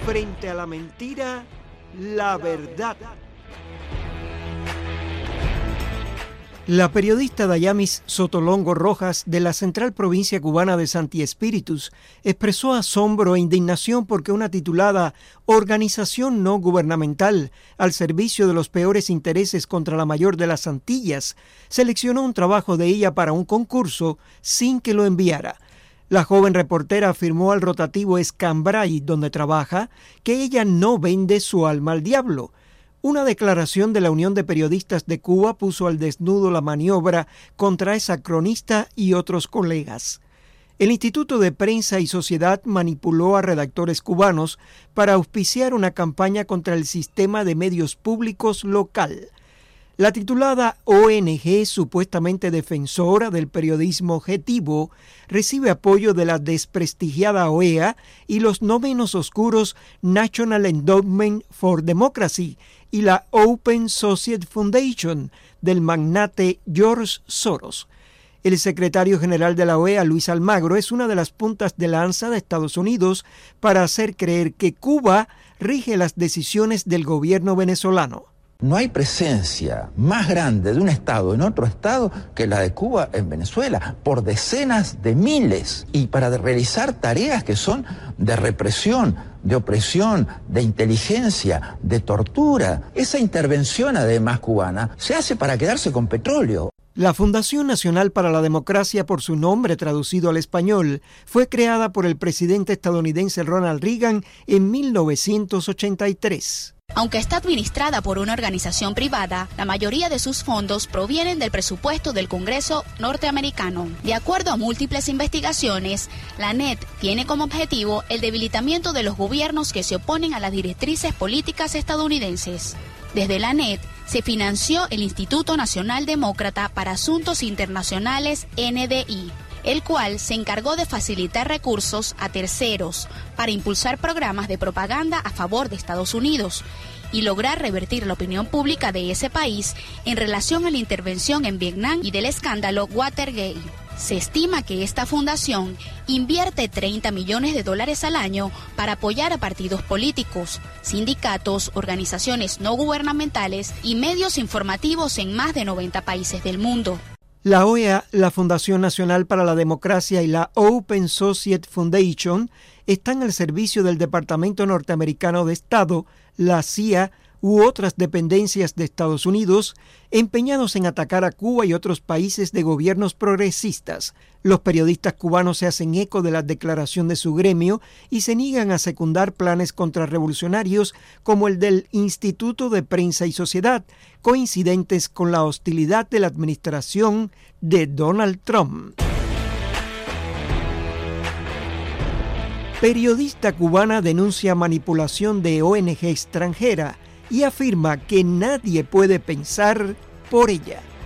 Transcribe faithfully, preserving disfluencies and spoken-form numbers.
Frente a la mentira, la verdad. La periodista Dayamis Sotolongo Rojas, de la Central Provincia Cubana de Santi Espíritus, expresó asombro e indignación porque una titulada Organización No Gubernamental al servicio de los peores intereses contra la mayor de las Antillas seleccionó un trabajo de ella para un concurso sin que lo enviara. La joven reportera afirmó al rotativo Escambray, donde trabaja, que ella no vende su alma al diablo. Una declaración de la Unión de Periodistas de Cuba puso al desnudo la maniobra contra esa cronista y otros colegas. El Instituto de Prensa y Sociedad manipuló a redactores cubanos para auspiciar una campaña contra el sistema de medios públicos local. La titulada O N G, supuestamente defensora del periodismo objetivo, recibe apoyo de la desprestigiada O E A y los no menos oscuros National Endowment for Democracy y la Open Society Foundation del magnate George Soros. El secretario general de la O E A, Luis Almagro, es una de las puntas de lanza de Estados Unidos para hacer creer que Cuba rige las decisiones del gobierno venezolano. No hay presencia más grande de un Estado en otro Estado que la de Cuba en Venezuela, por decenas de miles, y para realizar tareas que son de represión, de opresión, de inteligencia, de tortura. Esa intervención, además cubana, se hace para quedarse con petróleo. La Fundación Nacional para la Democracia, por su nombre traducido al español, fue creada por el presidente estadounidense Ronald Reagan en mil novecientos ochenta y tres. Aunque está administrada por una organización privada, la mayoría de sus fondos provienen del presupuesto del Congreso norteamericano. De acuerdo a múltiples investigaciones, la N E D tiene como objetivo el debilitamiento de los gobiernos que se oponen a las directrices políticas estadounidenses. Desde la N E D se financió el Instituto Nacional Demócrata para Asuntos Internacionales, N D I, el cual se encargó de facilitar recursos a terceros para impulsar programas de propaganda a favor de Estados Unidos y lograr revertir la opinión pública de ese país en relación a la intervención en Vietnam y del escándalo Watergate. Se estima que esta fundación invierte treinta millones de dólares al año para apoyar a partidos políticos, sindicatos, organizaciones no gubernamentales y medios informativos en más de noventa países del mundo. La O E A, la Fundación Nacional para la Democracia y la Open Society Foundation están al servicio del Departamento Norteamericano de Estado, la C I A u otras dependencias de Estados Unidos, empeñados en atacar a Cuba y otros países de gobiernos progresistas. Los periodistas cubanos se hacen eco de la declaración de su gremio y se niegan a secundar planes contrarrevolucionarios como el del Instituto de Prensa y Sociedad, coincidentes con la hostilidad de la administración de Donald Trump. Periodista cubana denuncia manipulación de O N G extranjera y afirma que nadie puede pensar por ella.